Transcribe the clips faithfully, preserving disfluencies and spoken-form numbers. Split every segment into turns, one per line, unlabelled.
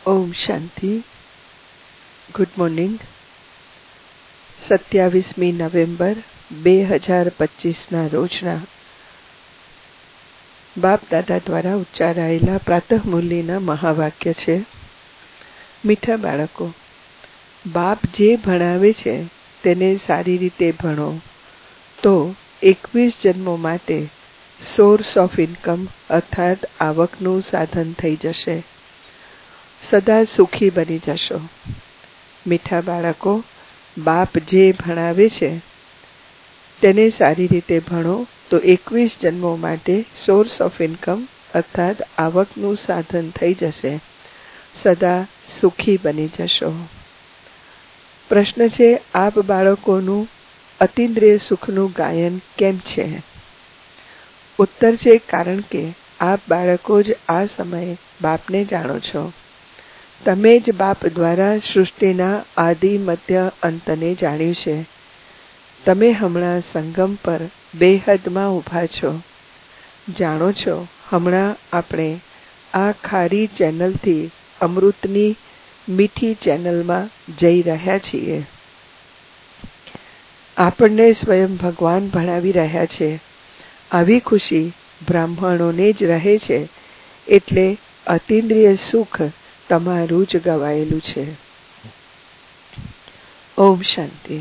ઓમ શાંતિ. Good morning. સત્યાવીસમી November બે હજાર પચીસના રોજના બાપ દાદા દ્વારા ઉચ્ચારાયેલા પ્રાતઃ મુરલીના મહાવાક્ય છે. મીઠા બાળકો, બાપ જે ભણાવે છે તેને સારી રીતે ભણો તો એકવીસ જન્મો માટે સોર્સ ઓફ ઇન્કમ અર્થાત આવકનું સાધન થઈ જશે. સદા સુખી બની જશો. મીઠા બાળકો, બાપ જે ભણાવે છે તેને સારી રીતે ભણો તો એકવીસ જન્મો માટે સોર્સ ઓફ ઇન્કમ અર્થાત આવકનું સાધન થઈ જશે. સદા સુખી બની જશો. પ્રશ્ન છે, આપ બાળકોનું અતિન્દ્રિય સુખનું ગાયન કેમ છે? ઉત્તર છે, કારણ કે આપ બાળકો જ આ સમયે બાપને જાણો છો. તમે જ બાપ દ્વારા સૃષ્ટિના આદિ મધ્ય અંતને જાણ્યું છે. તમે હમણાં સંગમ પર બેહદમાં ઊભા છો. જાણો છો, હમણાં આપણે આ ખારી ચેનલથી અમૃતની મીઠી ચેનલમાં જઈ રહ્યા છીએ. આપણને સ્વયં ભગવાન ભણાવી રહ્યા છે. આવી ખુશી બ્રાહ્મણોને જ રહે છે, એટલે અતિન્દ્રિય સુખ તમારું જ ગવાયેલું છે. ઓમ શાંતિ.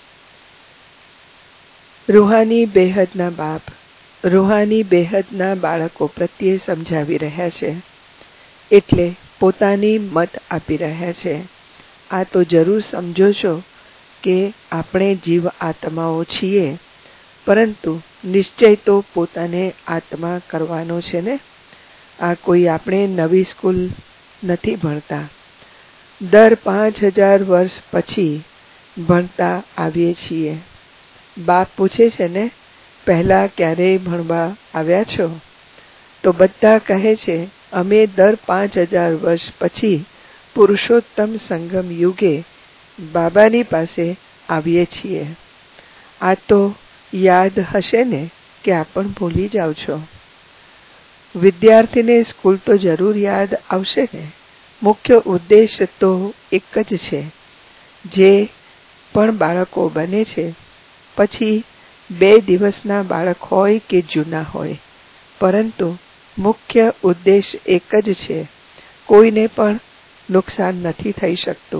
રૂહાની બેહદના બાપ રૂહાની બેહદના બાળકો પ્રત્યે સમજાવી રહ્યા છે, એટલે પોતાની મત આપી રહ્યા છે. આ તો જરૂર સમજો છો કે આપણે જીવ આત્માઓ છીએ, પરંતુ નિશ્ચય તો પોતાને આત્મા કરવાનો છે ને. આ કોઈ આપણે નવી સ્કૂલ નથી ભણતા. દર પાંચ હજાર વર્ષ પછી ભણતા આવીએ છીએ. બાપ પૂછે છે ને, પહેલા ક્યારેય ભણવા આવ્યા છો? તો બધા કહે છે, અમે દર પાંચ હજાર વર્ષ પછી પુરુષોત્તમ સંગમ યુગે બાબાની પાસે આવીએ છીએ. આ તો યાદ હશે ને કે આ પણ ભૂલી જાઓ છો? વિદ્યાર્થીને સ્કૂલ તો જરૂર યાદ આવશે ને. મુખ્ય ઉદ્દેશ તો એક જ છે. જે પણ બાળકો બને છે, પછી બે દિવસના બાળક હોય કે જૂના હોય, પરંતુ મુખ્ય ઉદ્દેશ એક જ છે. કોઈને પણ નુકસાન નથી થઈ શકતું.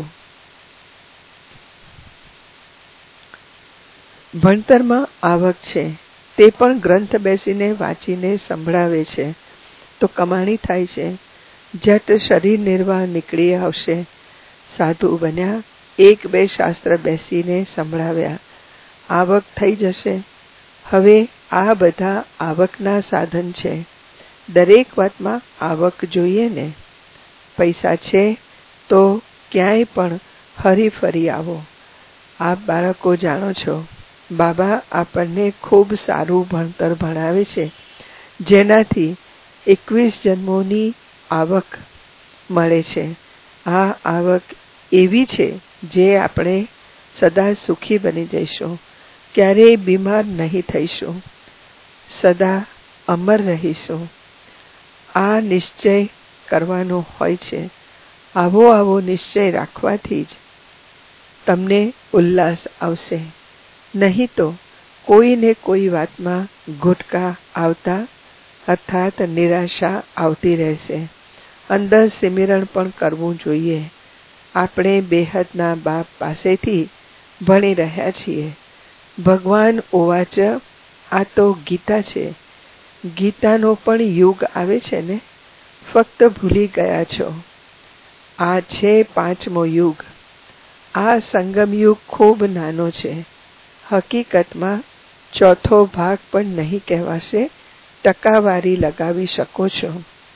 ભણતરમાં આવક છે, તે પણ ગ્રંથ બેસીને વાંચીને સંભળાવે છે તો કમાણી થાય છે. જટ શરીર નિર્વાહ નીકળી આવશે. સાધુ બન્યા, એક બે શાસ્ત્ર બેસીને સંભળાવ્યા, આવક થઈ જશે. હવે આ બધા આવકના સાધન છે. દરેક વાતમાં આવક જોઈએ ને. પૈસા છે તો ક્યાંય પણ હરી ફરી આવો. આપ બાળકો જાણો છો, બાબા આપણને ખૂબ સારું ભણતર ભણાવે છે, જેનાથી એકવીસ જન્મોની આવક મળે છે. આ આવક એવી છે જે આપણે સદા સુખી બની જઈશું. ક્યારેય બીમાર નહીં થઈશું. સદા અમર રહીશું. આ નિશ્ચય કરવાનો હોય છે. આવો આવો નિશ્ચય રાખવાથી જ તમને ઉલ્લાસ આવશે. નહીં તો કોઈને કોઈ વાતમાં ઘૂંટકા આવતા અર્થાત નિરાશા આવતી રહેશે. અંદર સિમરણ પણ કરવું જોઈએ. આપણે બેહદના બાપ પાસેથી ભણી રહ્યા છીએ. ભગવાન ઓવાચ, આ તો ગીતા છે. ગીતાનો પણ યુગ આવે છે ને. ફક્ત ભૂલી ગયા છો. આ છે પાંચમો યુગ. આ સંગમ યુગ ખૂબ નાનો છે. હકીકતમાં ચોથો ભાગ પણ નહીં કહેવાશે. ટકાવારી લગાવી શકો છો.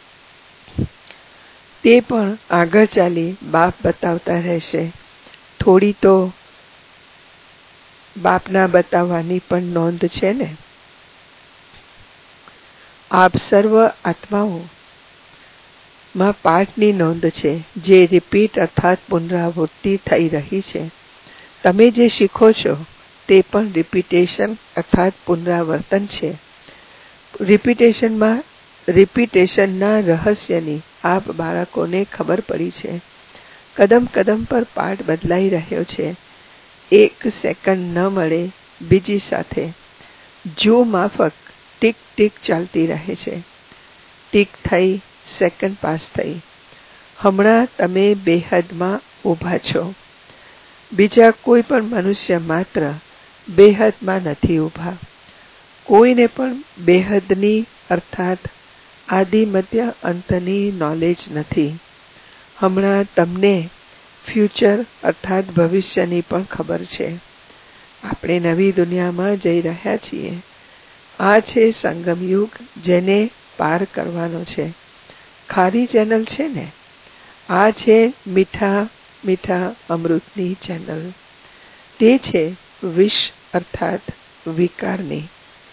તે પણ આગળ ચાલી બાપ બતાવતા રહેશે. થોડી તો બાપના બતાવવાની પણ નોંધ છે ને. આપ સર્વ આત્માઓ માં પાઠની નોંધ છે, જે રિપીટ અર્થાત પુનરાવૃત્તિ થઈ રહી છે. તમે જે શીખો છો તે પણ રિપીટેશન અર્થાત પુનરાવર્તન છે. રિપીટેશનમાં રિપીટેશનના રહસ્યની આપ બાળકોને ખબર પડી છે. કદમ કદમ પર પાઠ બદલાઈ રહ્યો છે. એક સેકન્ડ ન મળે બીજી સાથે જો માફક ટીક ટીક ચાલતી રહે છે. ટીક થઈ, સેકન્ડ પાસ થઈ. હમણાં તમે બેહદમાં ઊભા છો. બીજા કોઈ પણ મનુષ્ય માત્ર બેહદમાં નથી ઊભા. કોઈને પણ બેહદની અર્થાત આદિ મધ્ય અંતની નોલેજ નથી. હમણાં તમને ફ્યુચર અર્થાત ભવિષ્યની પણ ખબર છે. આપણે નવી દુનિયામાં જઈ રહ્યા છીએ. આ છે સંગમયુગ, જેને પાર કરવાનો છે. ખારી ચેનલ છે ને, આ છે મીઠા મીઠા અમૃતની ચેનલ. તે છે વિષ અર્થાત વિકારની.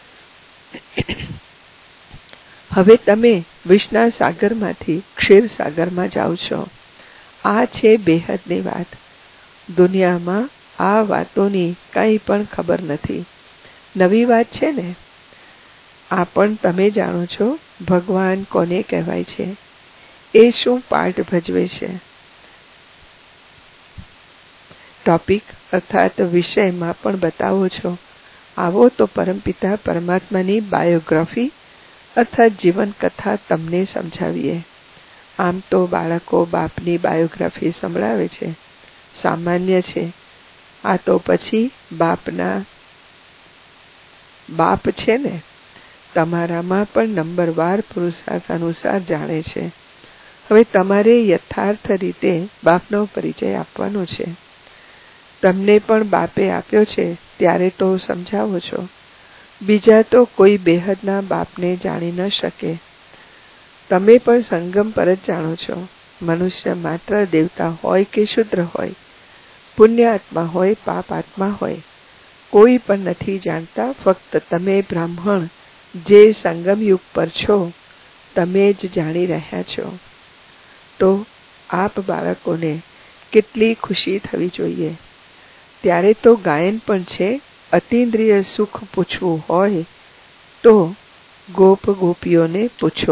હવે તમે વિષના સાગરમાંથી ક્ષીર સાગરમાં જાઓ છો. આ છે બેહદની વાત. દુનિયામાં આ વાતોની કંઈ પણ ખબર નથી. નવી વાત છે ને. આ પણ તમે જાણો છો ભગવાન કોને કહેવાય છે, એ શું પાર્ટ ભજવે છે. ટોપિક અર્થાત વિષયમાં પણ બતાવો છો. આવો તો પરમપિતા પરમાત્માની બાયોગ્રાફી અર્થાત જીવન કથા તમને સમજાવીએ. આમ તો બાળકો બાપની બાયોગ્રાફી સંભળાવે છે, સામાન્ય છે. આ તો પછી બાપના બાપ છે ને, તમારામાં પણ નંબરવાર પુરુષાર્થ અનુસાર જાણે છે. હવે તમારે યથાર્થ રીતે બાપનો પરિચય આપવાનો છે. તમને પણ બાપે આપ્યો છે ત્યારે તો સમજાવો છો. બીજા તો કોઈ બેહદના બાપને જાણી ન શકે. તમે પણ સંગમ પર જ જાણો છો. મનુષ્ય માત્ર દેવતા હોય કે શુદ્ર હોય, પુણ્ય આત્મા હોય પાપ આત્મા હોય, કોઈ પણ નથી જાણતા. ફક્ત તમે બ્રાહ્મણ જે સંગમ યુગ પર છો તમે જ જાણી રહ્યા છો. તો આપ બાળકોને કેટલી ખુશી થવી જોઈએ. ત્યારે તો ગાયન પણ છે. અતિન્દ્રિય સુખ પૂછવું હોય તો ગોપ ગોપીઓને પૂછો.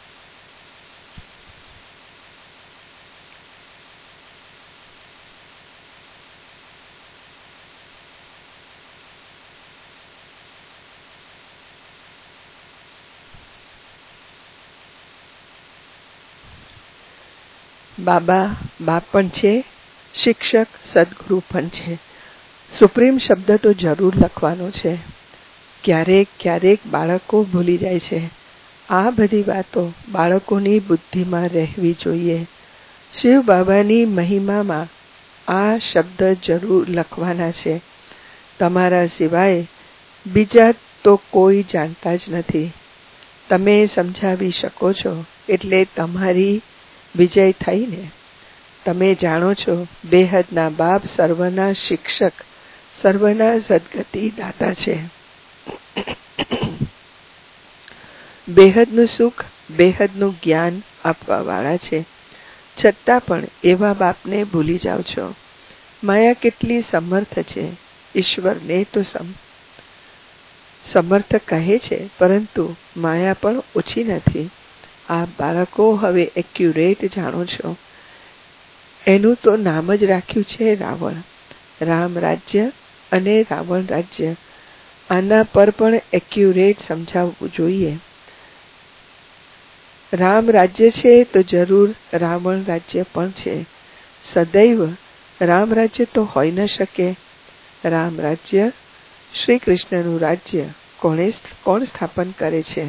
બાબા બાપ પણ છે, શિક્ષક સદગુરુ પણ છે. સુપ્રીમ શબ્દ તો જરૂર લખવાનો છે. ક્યારેક ક્યારેક બાળકો ભૂલી જાય છે. આ બધી વાતો બાળકોની બુદ્ધિમાં રહેવી જોઈએ. શિવ બાબાની મહિમામાં આ શબ્દ જરૂર લખવાના છે. તમારા સિવાય બીજા તો કોઈ જાણતા જ નથી. તમે સમજાવી શકો છો એટલે તમારી વિજય થઈને. તમે જાણો છો બેહદના બાપ સર્વના શિક્ષક, સર્વના સદગતિ દાતા છે. બેહદનું સુખ, બેહદનું જ્ઞાન આપવાવાળા છે. છતાં પણ એવા બાપને ભૂલી જાઓ છો. માયા કેટલી સમર્થ છે. ઈશ્વરને તો સમર્થ કહે છે, પરંતુ માયા પણ ઓછી નથી. આ બાળકો હવે એક્યુરેટ જાણો છો. એનું તો નામ જ રાખ્યું છે રાવણ. રામ રાજ્ય અને રાવણ રાજ્ય. આના પર પણ એક્યુરેટ સમજાવવું જોઈએ. રામ રાજ્ય છે તો જરૂર રાવણ રાજ્ય પણ છે. સદૈવ રામ રાજ્ય તો હોઈ ન શકે. રામ રાજ્ય શ્રી કૃષ્ણનું રાજ્ય કોણે કોણ સ્થાપન કરે છે?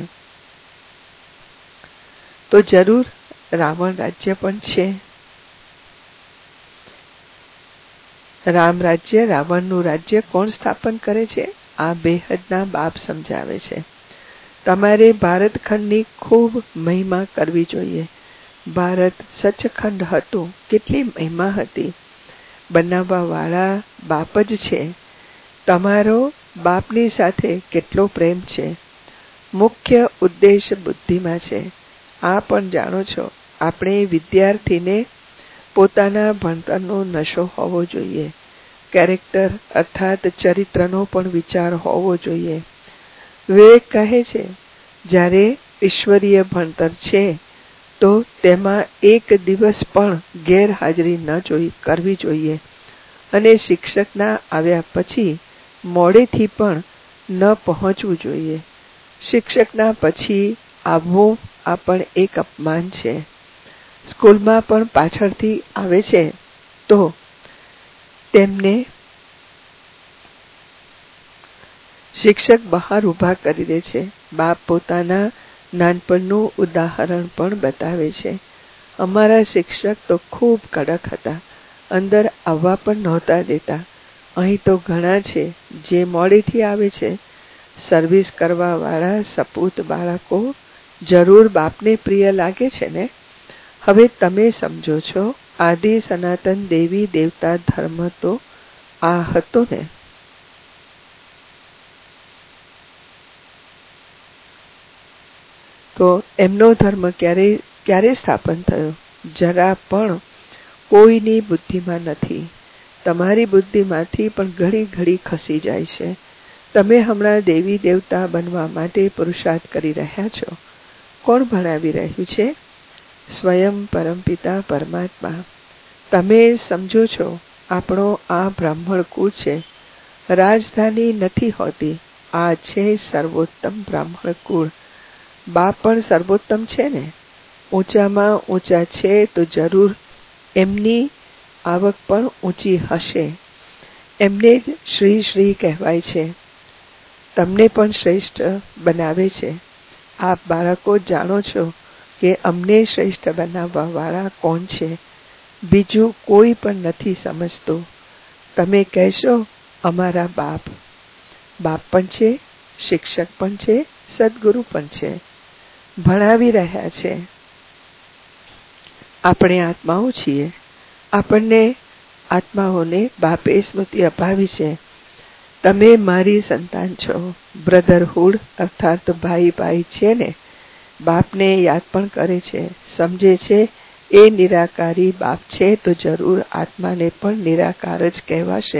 તો જરૂર રાવણ રાજ્ય પણ છે. રામ રાજ્ય, રાવણનું રાજ્ય કોણ સ્થાપન કરે છે? આ બેહદના બાપ સમજાવે છે. તમારે ભારતખંડની ખૂબ મહિમા કરવી જોઈએ. ભારત સચખંડ હતું, કેટલી મહિમા હતી. બનાવવાવાળા બાપ જ છે. તમારો બાપની સાથે કેટલો પ્રેમ છે. મુખ્ય ઉદ્દેશ બુદ્ધિમાં છે. આ પણ જાણો છો. આપણે વિદ્યાર્થીને પોતાના ભણતરનો નશો હોવો જોઈએ. કેરેક્ટર અર્થાત ચરિત્રનો પણ વિચાર હોવો જોઈએ. વિવેક કહે છે જ્યારે ઈશ્વરીય ભણતર છે તો તેમાં એક દિવસ પણ ગેરહાજરી ન જોઈ કરવી જોઈએ અને શિક્ષકના આવ્યા પછી મોડેથી પણ ન પહોંચવું જોઈએ. શિક્ષકના પછી આવવું આ પણ એક અપમાન છે. સ્કૂલમાં પણ પાછળથી આવે છે તો તેમને શિક્ષક બહાર ઊભા કરી દે છે. બાપ પોતાના નાનપણનું ઉદાહરણ પણ બતાવે છે. અમારા શિક્ષક તો ખૂબ કડક હતા, અંદર આવવા પણ નહોતા દેતા. અહીં તો ઘણા છે જે મોડેથી આવે છે. સર્વિસ કરવા વાળા સપૂત બાળકો જરૂર બાપને પ્રિય લાગે છે ને. હવે તમે સમજો છો, આદિ સનાતન દેવી દેવતા ધર્મ તો આ હતો ને. તો એમનો ધર્મ ક્યારે ક્યારે સ્થાપન થયો? જરા પણ કોઈની બુદ્ધિમાં નથી. તમારી બુદ્ધિમાંથી પણ ઘડી ઘડી ખસી જાય છે. તમે હમણાં દેવી દેવતા બનવા માટે પુરુષાર્થ કરી રહ્યા છો. કોણ ભણાવી રહ્યું છે? સ્વયં પરમપિતા પરમાત્મા. તમે સમજો છો, આપણો આ બ્રાહ્મણ કુળ છે. રાજધાની નથી હોતી, આ છે સર્વોત્તમ બ્રાહ્મણ કુળ. બાપ પણ સર્વોત્તમ છે ને. ઊંચામાં ઊંચા છે તો જરૂર એમની આવક પણ ઊંચી હશે. એમને જ શ્રી શ્રી કહેવાય છે. તમને પણ શ્રેષ્ઠ બનાવે છે. આપ બાળકો જાણો છો કે અમને શ્રેષ્ઠ બનાવવા વાળા કોણ છે. બીજું કોઈ પણ નથી સમજતું. તમે કહેશો અમારા બાપ. બાપ પણ છે, શિક્ષક પણ છે, સદગુરુ પણ છે, ભણાવી રહ્યા છે. આપણે આત્માઓ છીએ. આપણને આત્માઓને બાપે સ્મૃતિ અપાવી છે. તમે મારી સંતાન છો. બ્રધરહુડ અર્થાત ભાઈ ભાઈ છે ને. બાપને યાદ પણ કરે છે, સમજે છે એ નિરાકારી બાપ છે તો જરૂર આત્માને પણ નિરાકાર જ કહેવાશે.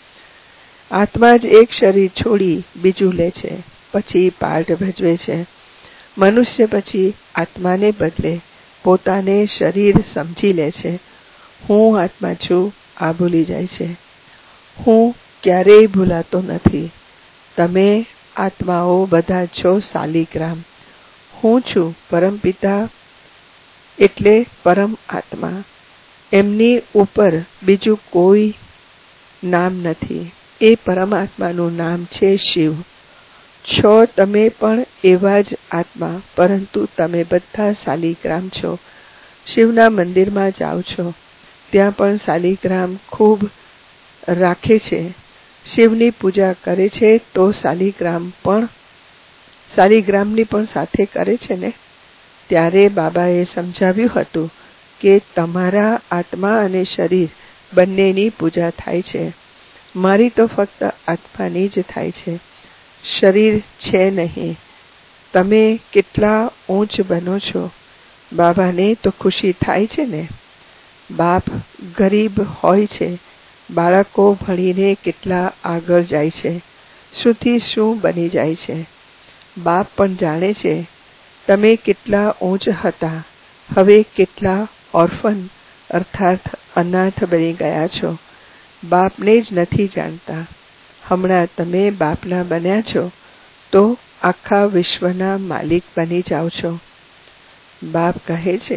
આત્મા જ એક શરીર છોડી બીજું લે છે, પછી પાર્ટ ભજવે છે. મનુષ્ય પછી આત્માને બદલે પોતાને શરીર સમજી લે છે. હું આત્મા છું આ ભૂલી જાય છે. હું ક્યારેય ભૂલાતો નથી. તમે આત્માઓ બધા છો શાલિગ્રામ. હું છું પરમપિતા એટલે પરમ આત્મા. એમની ઉપર બીજું કોઈ નામ નથી. એ પરમાત્માનું નામ છે શિવ. છો તમે પણ એવા જ આત્મા, પરંતુ તમે બધા શાલિગ્રામ છો. શિવના મંદિરમાં જાઓ છો, ત્યાં પણ શાલિગ્રામ ખૂબ રાખે છે. શિવની પૂજા કરે છે તો શાલિગ્રામ પણ શાલિગ્રામની પણ સાથે કરે છે ને. ત્યારે બાબાએ સમજાવ્યું હતું કે તમારા આત્મા અને શરીર બંનેની પૂજા થાય છે. મારી તો ફક્ત આત્માની જ થાય છે, શરીર છે નહીં. તમે કેટલા ઊંચ બનો છો. બાબાને તો ખુશી થાય છે ને. બાપ ગરીબ હોય છે. બાળકો ભણીને કેટલા આગળ જાય છે, શુંથી શું બની જાય છે. બાપ પણ જાણે છે તમે કેટલા ઊંચ હતા, હવે કેટલા ઓર્ફન અર્થાત અનાથ બની ગયા છો. બાપને જ નથી જાણતા. હમણાં તમે બાપના બન્યા છો તો આખા વિશ્વના માલિક બની જાઓ છો. બાપ કહે છે,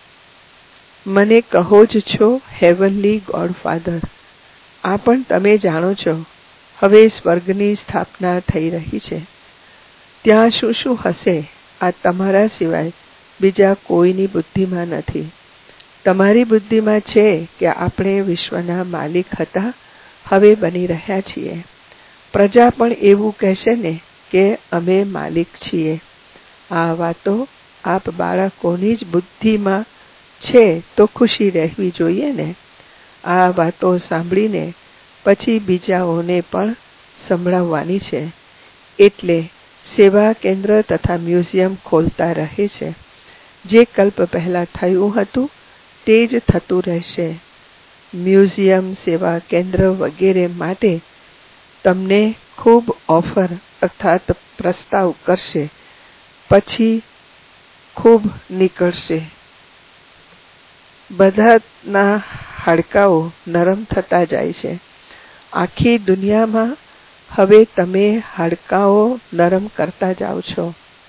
મને કહો જ છો હેવનલી ગોડફાધર. આ પણ તમે જાણો છો. હવે સ્વર્ગની સ્થાપના થઈ રહી છે. ત્યાં શું શું હશે આ તમારા સિવાય બીજા કોઈની બુદ્ધિમાં નથી. તમારી બુદ્ધિમાં છે કે આપણે વિશ્વના માલિક હતા, હવે બની રહ્યા છીએ. પ્રજા પણ એવું કહેશે ને કે અમે માલિક છીએ. આ વાતો આપ બાળકોની જ બુદ્ધિમાં છે તો ખુશી રહેવી જોઈએ ને. આ વાતો સાંભળીને પછી બીજાઓને પણ સંભળાવવાની છે. એટલે સેવા કેન્દ્ર તથા મ્યુઝિયમ ખોલતા રહે છે. જે કલ્પ પહેલા થયું હતું તે જ થતું રહેશે. મ્યુઝિયમ, સેવા કેન્દ્ર વગેરે માટે તમને ખૂબ ઓફર અર્થાત પ્રસ્તાવ કરશે, પછી ખૂબ નીકળશે. બધાના હાડકાઓ નરમ થતા જાય છે. આખી દુનિયામાં હવે તમે હાડકાઓ નરમ કરતા જાઓ છો.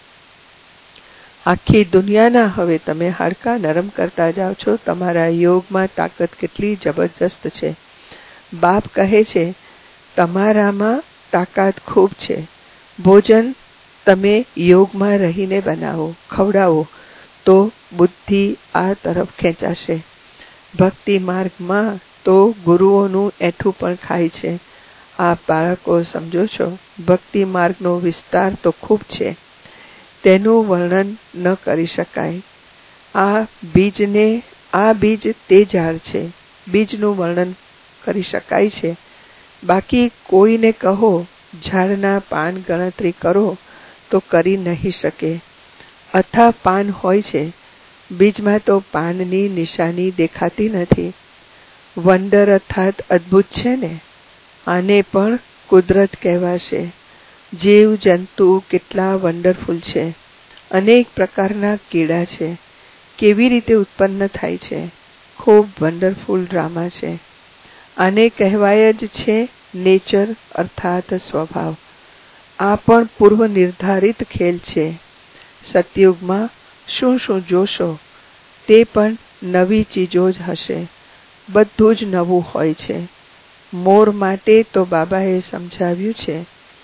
આખી દુનિયાના હવે તમે હાડકા નરમ કરતા જાઓ છો. તમારા યોગમાં તાકાત કેટલી જબરજસ્ત છે. બાપ કહે છે તમારામાં તાકાત ખૂબ છે. ભોજન તમે યોગમાં રહીને બનાવો, ખવડાવો તો બુદ્ધિ આ તરફ ખેંચાશે. ભક્તિ માર્ગમાં તો ગુરુઓનું એઠું પણ ખાય છે. આપ બાળકો સમજો છો, ભક્તિ માર્ગનો વિસ્તાર તો ખૂબ છે, તેનું વર્ણન ન કરી શકાય. આ બીજને આ બીજ તે ઝાડ છે, બીજનું વર્ણન કરી શકાય છે. બાકી કોઈને કહો ઝાડના પાન ગણતરી કરો તો કરી નહીં શકે. અથા પાન હોય છે, બીજમાં તો પાનની નિશાની દેખાતી નથી. વંડર અર્થાત અદ્ભુત છે ને, આને પણ કુદરત કહેવાશે. જીવ જંતુ કેટલા વન્ડરફુલ છે. અનેક પ્રકારના કીડા છે, કેવી રીતે ઉત્પન્ન થાય છે, ખૂબ વન્ડરફુલ ડ્રામા છે. આને કહેવાય જ છે નેચર અર્થાત સ્વભાવ. આ પણ પૂર્વ નિર્ધારિત ખેલ છે. સતયુગમાં શું શું જોશો તે પણ નવી ચીજો જ હશે. બધું જ નવું હોય છે. મોર માટે તો બાબાએ સમજાવ્યું છે,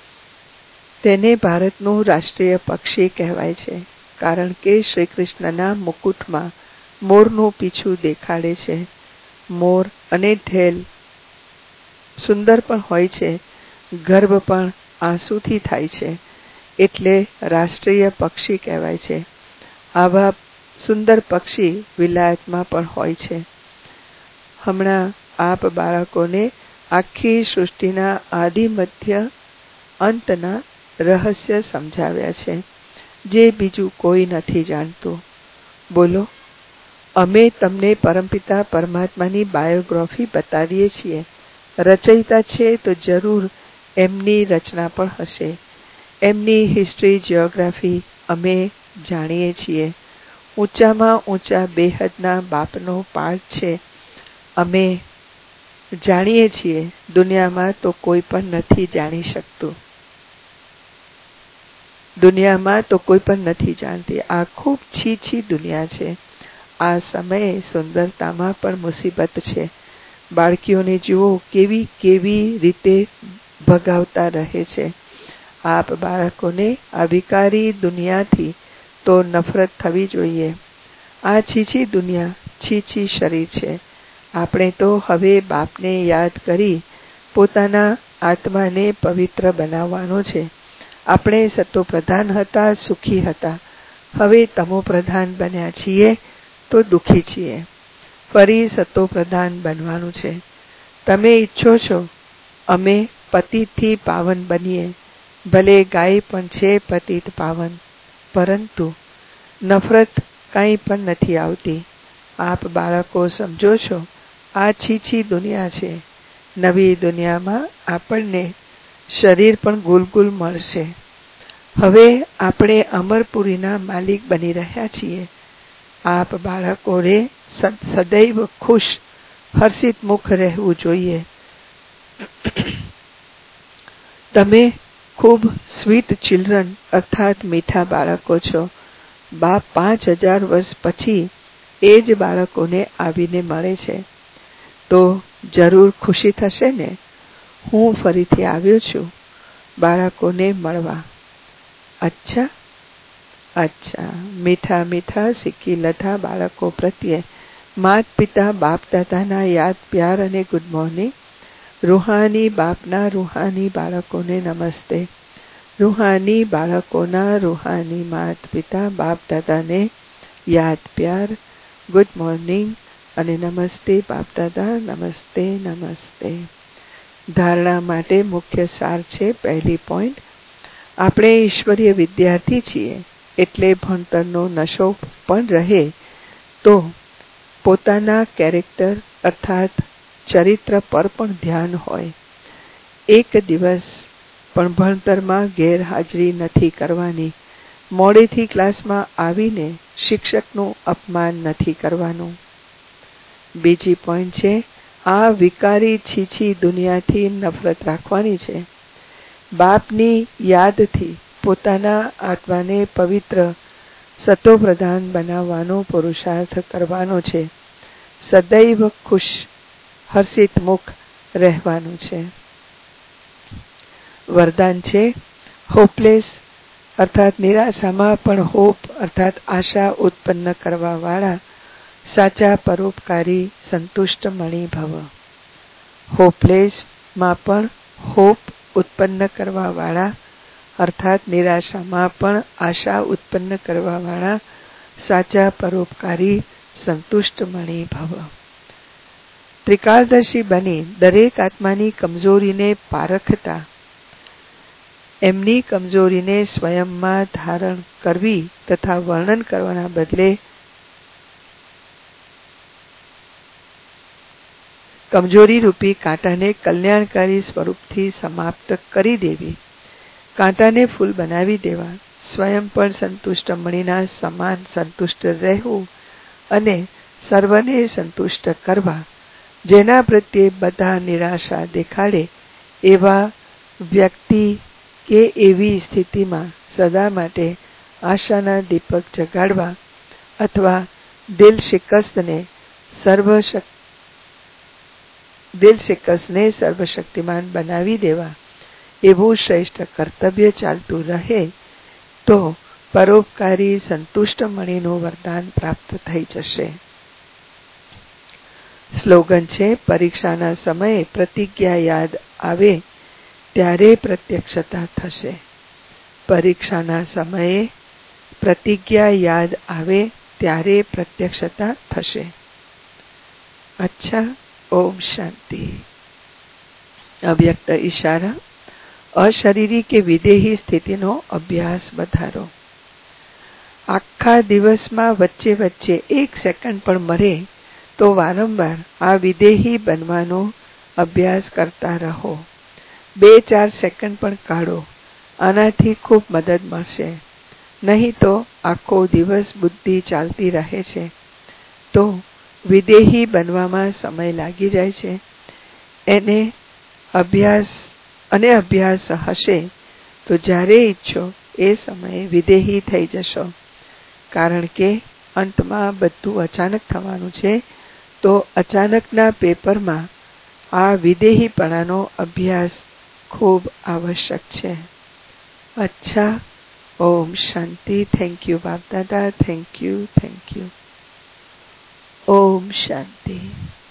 તેને ભારતનું રાષ્ટ્રીય પક્ષી કહેવાય છે, કારણ કે શ્રી કૃષ્ણના મુકુટમાં મોરનું પીછું દેખાડે છે. મોર અને ઢેલ સુંદર પણ હોય છે, ગર્ભ પણ આંસુથી થાય છે, એટલે રાષ્ટ્રીય પક્ષી કહેવાય છે. આવા સુંદર પક્ષી વિલાયતમાં પણ હોય છે. હમણાં આપ બાળકોને આખી સૃષ્ટિના આદિ મધ્ય અંતના રહસ્ય સમજાવ્યા છે, જે બીજું કોઈ નથી જાણતું. બોલો, અમે તમને પરમપિતા પરમાત્માની બાયોગ્રાફી બતાવીએ છીએ. રચયિતા છે તો જરૂર એમની રચના પણ હશે. એમની હિસ્ટ્રી, જીઓગ્રાફી અમે જાણીએ છીએ. ઊંચામાં ઊંચા બેહદના બાપનો પાઠ છે, અમે જાણીએ છીએ. દુનિયામાં તો કોઈ પણ નથી જાણી શકતું. દુનિયામાં તો કોઈ પણ નથી જાણતી. આ ખૂબ છીછી દુનિયા છે. આ સમયે સુંદરતામાં પણ મુસીબત છે. બાળકીઓને જુઓ કેવી કેવી રીતે ભગાવતા રહે છે. આપ બાળકોને આ વિકારી દુનિયાથી તો નફરત થવી જોઈએ. આ છીછી દુનિયા, છીછી શરીર છે. આપણે તો હવે બાપને યાદ કરી પોતાના આત્માને પવિત્ર બનાવવાનો છે. આપણે સતોપ્રધાન હતા, સુખી હતા. હવે તમોપ્રધાન બન્યા છીએ તો દુઃખી છીએ. ફરી સતોપ્રધાન બનવાનું છે. તમે ઈચ્છો છો અમે પતિતથી પાવન બનીએ. ભલે ગાય પણ છે પતિત પાવન, પરંતુ નફરત કંઈ પણ નથી આવતી. આપ બાળકો સમજો છો, આ છીછી દુનિયા છે. નવી દુનિયામાં આપણને શરીર પણ ગુલગુલ મળશે. હવે આપણે અમરપુરીના માલિક બની રહ્યા છીએ. આપ બાળકોને સદૈવ ખુશ, હર્ષિત મુખ રહેવું જોઈએ. તમે ખૂબ સ્વીટ ચિલ્ડ્રન અર્થાત મીઠા બાળકો છો. બાપ પાંચ હજાર વર્ષ પછી એ જ બાળકોને આવીને મળે છે, તો જરૂર ખુશી થશે ને. હું ફરીથી આવ્યો છું બાળકોને મળવા. અચ્છા અચ્છા મીઠા મીઠા સિક્કી લધા બાળકો પ્રત્યે માત પિતા બાપ દાદાના યાદ, પ્યાર અને ગુડ મોર્નિંગ. રૂહાની બાપના રૂહાની બાળકોને નમસ્તે. રૂહાની બાળકોના રૂહાની માત પિતા બાપ દાદાને યાદ, પ્યાર, ગુડ મોર્નિંગ અને નમસ્તે બાપ દાદા. નમસ્તે નમસ્તે. ધારણા માટે મુખ્ય સાર છે. પહેલી પોઈન્ટ, આપણે ઈશ્વરીય વિદ્યાર્થી છીએ, એટલે ભણતરનો નશો પણ રહે તો પોતાના કેરેક્ટર અર્થાત ચરિત્ર પર પણ ધ્યાન હોય. એક દિવસ પણ ભણતરમાં ગેરહાજરી નથી કરવાની. મોડેથી ક્લાસમાં આવીને શિક્ષકનું અપમાન નથી કરવાનું. બીજી પોઈન્ટ છે, આ વિકારી છીછી દુનિયાથી નફરત રાખવાની છે. બાપની યાદથી પોતાના આત્માને પવિત્ર સતોપ્રધાન બનાવવાનો પુરુષાર્થ કરવાનો છે. સદૈવ ખુશ હર્ષિત મુખ રહેવાનું છે. વરદાન છે, હોપલેસ અર્થાત નિરાશામાં પણ હોપ અર્થાત આશા ઉત્પન્ન કરવા વાળા સાચા પરોપકારી સંતુષ્ટ મણી ભવ. હોપલેસ માં પણ હોપ ઉત્પન્ન કરવા વાળા અર્થાત નિરાશામાં પણ આશા ઉત્પન્ન કરવા વાળા સાચા પરોપકારી સંતુષ્ટ મણી ભવ. ત્રિકાળદર્શી બની દરેક આત્માની કમજોરીને પારખતા એમની કમજોરીને સ્વયંમાં ધારણ કરવી તથા વર્ણન કરવાના બદલે કમજોરી રૂપી કાંટાને કલ્યાણકારી સ્વરૂપથી સમાપ્ત કરી દેવી, કાંટાને ફૂલ બનાવી દેવા, સ્વયં પણ સંતુષ્ટ મણીના સમાન સંતુષ્ટ રહેવું અને સર્વને સંતુષ્ટ કરવા, જેના પ્રત્યે બધા નિરાશા દેખાડે એવા વ્યક્તિ કે એવી સ્થિતિમાં સદા માટે આશાના દીપક જગાડવા અથવા દિલ શિકસ્તને સર્વશક્તિ દિલ શિકસ્તને સર્વશક્તિમાન બનાવી દેવા એવું શ્રેષ્ઠ કર્તવ્ય ચાલતું રહે તો પરોપકારી સંતુષ્ટ મણીનું વરદાન પ્રાપ્ત થઈ જશે. સ્લોગન છે, પરીક્ષાના સમયે પ્રતિજ્ઞા યાદ આવે ત્યારે પ્રત્યક્ષતા થશે. પરીક્ષાના સમયે પ્રતિજ્ઞા યાદ આવે ત્યારે પ્રત્યક્ષતા થશે. અચ્છા, ઓમ શાંતિ. અવ્યક્ત ઈશારા, અશરીરી કે વિદેહી સ્થિતિનો અભ્યાસ વધારો. આખા દિવસમાં વચ્ચે વચ્ચે એક સેકન્ડ પણ મળે તો વારંવાર આ વિદેહી બનવાનો અભ્યાસ કરતા રહો. બે ચાર સેકન્ડ પણ કાઢો, આનાથી ખૂબ મદદ મળશે. નહીં તો આખો દિવસ બુદ્ધિ ચાલતી રહે છે તો વિદેહી બનવામાં સમય લાગી જાય છે. એને અભ્યાસ અને અભ્યાસ હશે તો જ્યારે ઈચ્છો એ સમયે વિદેહી થઈ જશો. કારણ કે અંતમાં બધું અચાનક થવાનું છે, તો અચાનકના પેપરમાં આ વિદેહીપણાનો અભ્યાસ ખૂબ આવશ્યક છે. અચ્છા, ઓમ શાંતિ. Thank you Bap Dada. Thank you thank you. ઓમ શાંતિ.